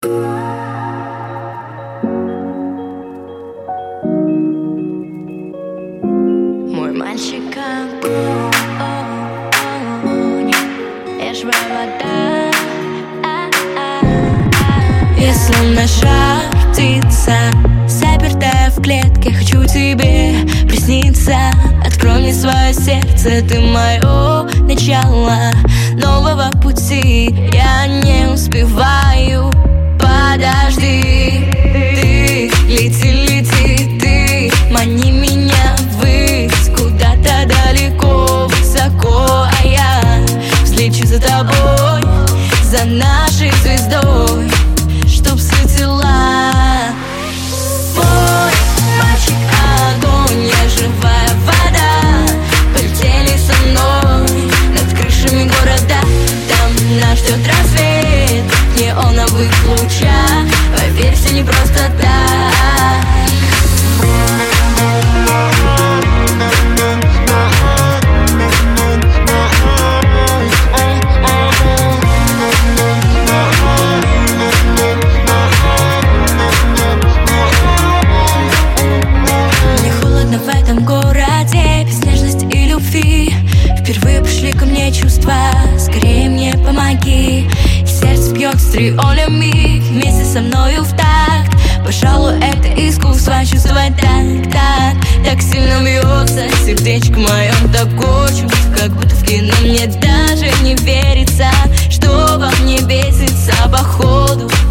Мой мальчик огонь, я живая вода. Если наша птица запертая в клетке, хочу тебе присниться. Открой мне свое сердце, ты мое начало нового пути. Я не успеваю, подожди. Ты лети, лети, ты мани меня ввысь, куда-то далеко, высоко, а я взлечу за тобой, за нашей звездой, чтоб светила. Мой мальчик огонь, я живая вода. Полетели со мной над крышами города. Там нас ждет рассвет неоновых лучах. Поверь, все не просто так. Мне холодно в этом городе, без нежности и любви. Впервые пришли ко мне чувства, скорее мне помоги. И сердце бьется триллионами вместе со мною в такт. Пожалуй, это искусство чувствовать так сильно бьется сердечко мое, такое чувство, как будто в кино. Мне даже не верится, что во мне бесится походу